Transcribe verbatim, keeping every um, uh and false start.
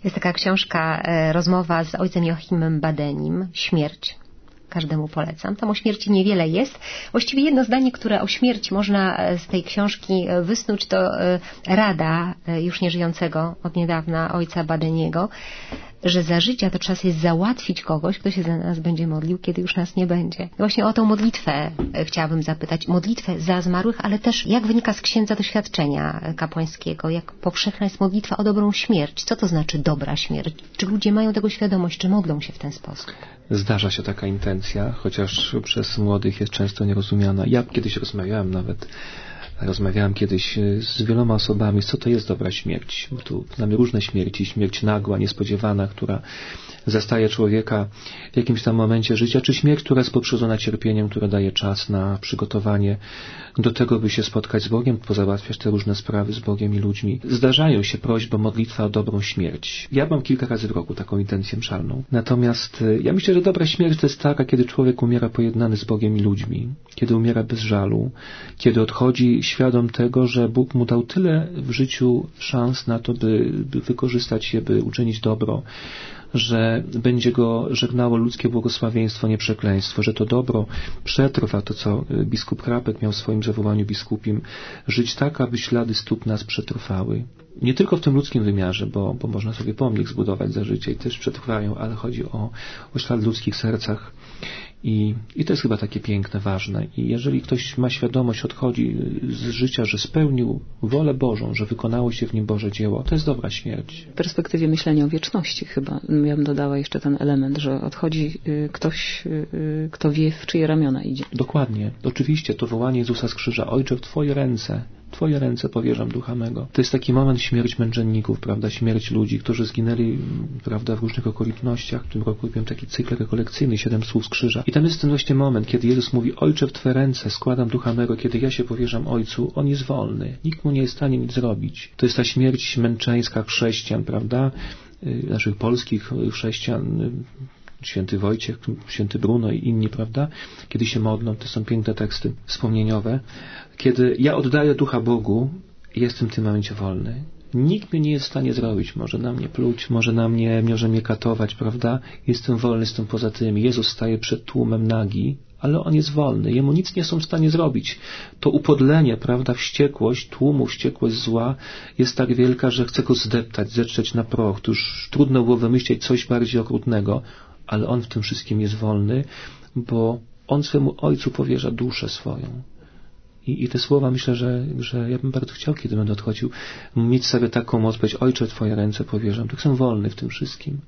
Jest taka książka, e, rozmowa z ojcem Joachimem Badenim, Śmierć. Każdemu polecam. Tam o śmierci niewiele jest. Właściwie jedno zdanie, które o śmierci można z tej książki wysnuć, to rada już nieżyjącego od niedawna ojca Badeniego, że za życia to czas jest załatwić kogoś, kto się za nas będzie modlił, kiedy już nas nie będzie. Właśnie o tą modlitwę chciałabym zapytać. Modlitwę za zmarłych, ale też jak wynika z księdza doświadczenia kapłańskiego, jak powszechna jest modlitwa o dobrą śmierć. Co to znaczy dobra śmierć? Czy ludzie mają tego świadomość, czy modlą się w ten sposób? Zdarza się taka intencja, chociaż przez młodych jest często nierozumiana. Ja kiedyś rozmawiałem nawet Rozmawiałem kiedyś z wieloma osobami, co to jest dobra śmierć. Bo tu znamy różne śmierci. Śmierć nagła, niespodziewana, która zastaje człowieka w jakimś tam momencie życia, czy śmierć, która jest poprzedzona cierpieniem, która daje czas na przygotowanie do tego, by się spotkać z Bogiem, pozałatwiać te różne sprawy z Bogiem i ludźmi. Zdarzają się prośby, modlitwa o dobrą śmierć. Ja mam kilka razy w roku taką intencję mszalną. Natomiast ja myślę, że dobra śmierć to jest taka, kiedy człowiek umiera pojednany z Bogiem i ludźmi, kiedy umiera bez żalu, kiedy odchodzi świadom tego, że Bóg mu dał tyle w życiu szans na to, by, by wykorzystać je, by uczynić dobro, że będzie go żegnało ludzkie błogosławieństwo, nie przekleństwo, że to dobro przetrwa, to co biskup Krapek miał w swoim zawołaniu biskupim, żyć tak, aby ślady stóp nas przetrwały. Nie tylko w tym ludzkim wymiarze, bo, bo można sobie pomnik zbudować za życie i też przetrwają, ale chodzi o, o ślad w ludzkich sercach. I, I to jest chyba takie piękne, ważne. I jeżeli ktoś ma świadomość, odchodzi z życia, że spełnił wolę Bożą, że wykonało się w nim Boże dzieło, to jest dobra śmierć. W perspektywie myślenia o wieczności chyba. Ja bym dodała jeszcze ten element, że odchodzi ktoś, kto wie, w czyje ramiona idzie. Dokładnie. Oczywiście to wołanie Jezusa z krzyża. Ojcze, w Twoje ręce. Twoje ręce powierzam ducha mego. To jest taki moment śmierć męczenników, prawda, śmierć ludzi, którzy zginęli, prawda, w różnych okolicznościach. W tym roku robiłem taki cykl rekolekcyjny, siedem słów z krzyża. I tam jest ten właśnie moment, kiedy Jezus mówi, Ojcze, w Twe ręce składam ducha mego, kiedy ja się powierzam Ojcu, On jest wolny. Nikt mu nie jest w stanie nic zrobić. To jest ta śmierć męczeńska chrześcijan, prawda, naszych polskich chrześcijan, święty Wojciech, święty Bruno i inni, prawda? Kiedy się modlą, to są piękne teksty wspomnieniowe. Kiedy ja oddaję ducha Bogu, jestem w tym momencie wolny. Nikt mnie nie jest w stanie zrobić. Może na mnie pluć, może na mnie, może mnie katować, prawda? Jestem wolny, jestem poza tym. Jezus staje przed tłumem nagi, ale On jest wolny. Jemu nic nie są w stanie zrobić. To upodlenie, prawda, wściekłość tłumu, wściekłość zła jest tak wielka, że chce go zdeptać, zetrzeć na proch. To już trudno było wymyślić coś bardziej okrutnego, ale On w tym wszystkim jest wolny, bo On swemu Ojcu powierza duszę swoją. I, i te słowa myślę, że, że ja bym bardzo chciał, kiedy będę odchodził, mieć sobie taką moc, powiedzieć, Ojcze, Twoje ręce powierzam. Tak jestem wolny w tym wszystkim.